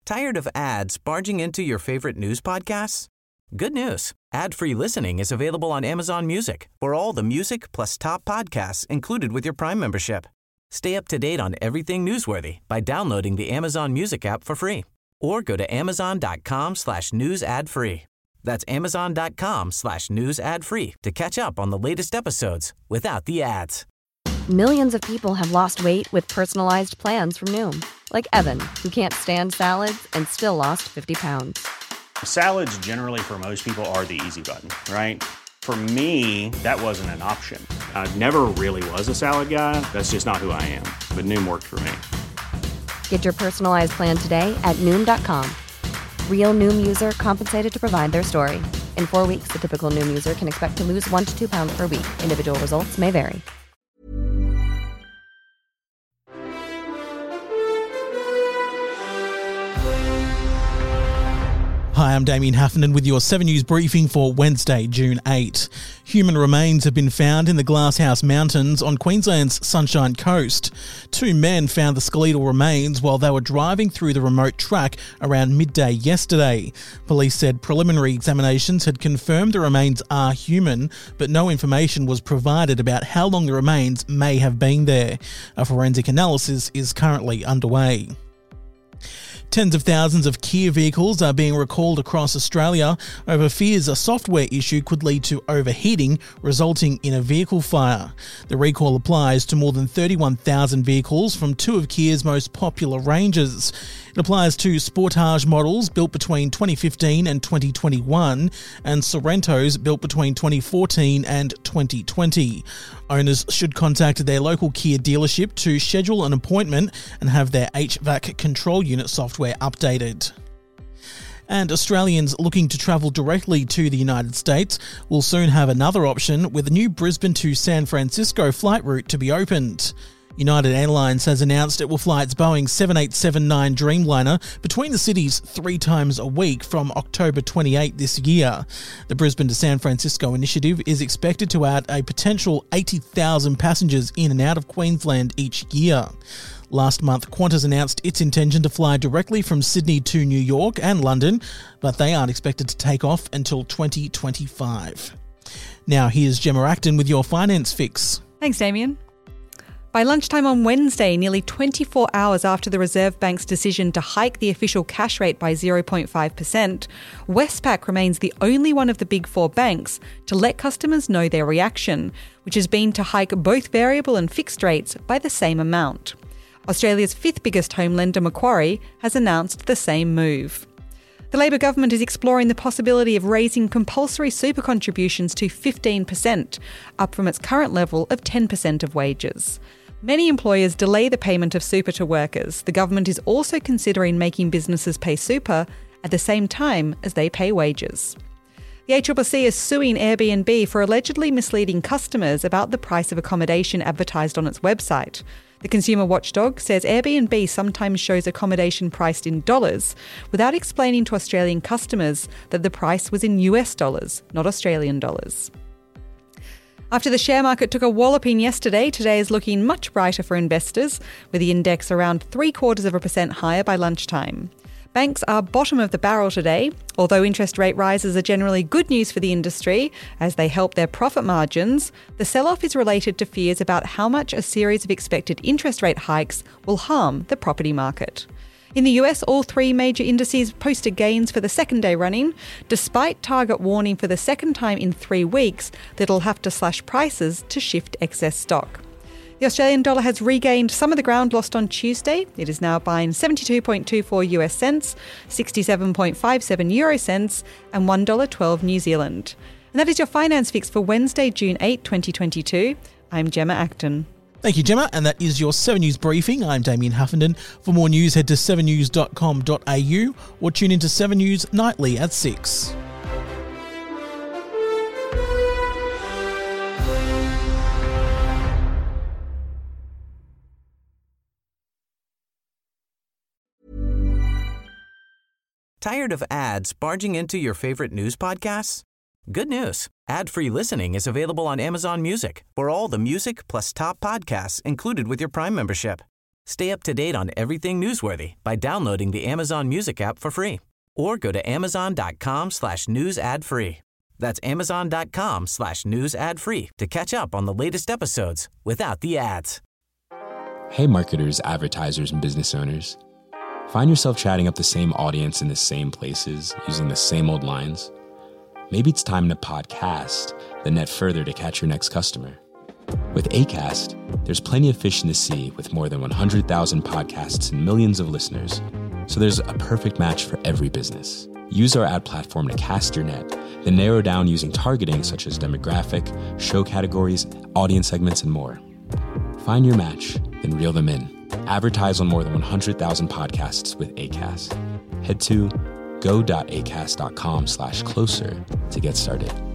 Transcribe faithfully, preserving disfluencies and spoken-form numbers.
Tired of ads barging into your favorite news podcasts? Good news. Ad-free listening is available on Amazon Music for all the music plus top podcasts included with your Prime membership. Stay up to date on everything newsworthy by downloading the Amazon Music app for free or go to amazon.com slash news ad free. That's amazon.com slash news ad free to catch up on the latest episodes without the ads. Millions of people have lost weight with personalized plans from Noom. Like Evan, who can't stand salads and still lost fifty pounds. Salads generally for most people are the easy button, right? For me, that wasn't an option. I never really was a salad guy. That's just not who I am. But Noom worked for me. Get your personalized plan today at Noom dot com. Real Noom user compensated to provide their story. In four weeks, the typical Noom user can expect to lose one to two pounds per week. Individual results may vary. Hi, I'm Damien Heffernan with your seven News briefing for Wednesday, June eighth. Human remains have been found in the Glasshouse Mountains on Queensland's Sunshine Coast. Two men found the skeletal remains while they were driving through the remote track around midday yesterday. Police said preliminary examinations had confirmed the remains are human, but no information was provided about how long the remains may have been there. A forensic analysis is currently underway. Tens of thousands of Kia vehicles are being recalled across Australia over fears a software issue could lead to overheating, resulting in a vehicle fire. The recall applies to more than thirty-one thousand vehicles from two of Kia's most popular ranges. It applies to Sportage models built between twenty fifteen and twenty twenty-one and Sorrentos built between twenty fourteen and twenty twenty. Owners should contact their local Kia dealership to schedule an appointment and have their H V A C control unit software updated. And Australians looking to travel directly to the United States will soon have another option with a new Brisbane to San Francisco flight route to be opened. United Airlines has announced it will fly its Boeing seven eight seven nine Dreamliner between the cities three times a week from October twenty-eighth this year. The Brisbane to San Francisco initiative is expected to add a potential eighty thousand passengers in and out of Queensland each year. Last month, Qantas announced its intention to fly directly from Sydney to New York and London, but they aren't expected to take off until twenty twenty-five. Now here's Gemma Acton with your Finance Fix. Thanks, Damien. By lunchtime on Wednesday, nearly twenty-four hours after the Reserve Bank's decision to hike the official cash rate by zero point five percent, Westpac remains the only one of the big four banks to let customers know their reaction, which has been to hike both variable and fixed rates by the same amount. Australia's fifth biggest home lender, Macquarie, has announced the same move. The Labor government is exploring the possibility of raising compulsory super contributions to fifteen percent, up from its current level of ten percent of wages. Many employers delay the payment of super to workers. The government is also considering making businesses pay super at the same time as they pay wages. The A C C C is suing Airbnb for allegedly misleading customers about the price of accommodation advertised on its website. The consumer watchdog says Airbnb sometimes shows accommodation priced in dollars without explaining to Australian customers that the price was in U S dollars, not Australian dollars. After the share market took a walloping yesterday, today is looking much brighter for investors, with the index around three quarters of a percent higher by lunchtime. Banks are bottom of the barrel today, although interest rate rises are generally good news for the industry as they help their profit margins. The sell-off is related to fears about how much a series of expected interest rate hikes will harm the property market. In the U S, all three major indices posted gains for the second day running, despite Target warning for the second time in three weeks that it'll have to slash prices to shift excess stock. The Australian dollar has regained some of the ground lost on Tuesday. It is now buying seventy-two point two four U S cents, sixty-seven point five seven euro cents, and one dollar twelve New Zealand. And that is your Finance Fix for Wednesday, June eighth, twenty twenty-two. I'm Gemma Acton. Thank you, Gemma, and that is your seven News briefing. I'm Damien Huffenden. For more news, head to seven news dot com dot a u or tune into seven News nightly at six. Tired of ads barging into your favorite news podcasts? Good news. Ad-free listening is available on Amazon Music for all the music plus top podcasts included with your Prime membership. Stay up to date on everything newsworthy by downloading the Amazon Music app for free or go to amazon.com slash news ad free. That's amazon.com slash news ad free to catch up on the latest episodes without the ads. Hey marketers, advertisers, and business owners. Find yourself chatting up the same audience in the same places, using the same old lines? Maybe it's time to podcast the net further to catch your next customer. With Acast, there's plenty of fish in the sea with more than one hundred thousand podcasts and millions of listeners. So there's a perfect match for every business. Use our ad platform to cast your net, then narrow down using targeting such as demographic, show categories, audience segments, and more. Find your match, then reel them in. Advertise on more than one hundred thousand podcasts with Acast. Head to go.acast.com slash closer to get started.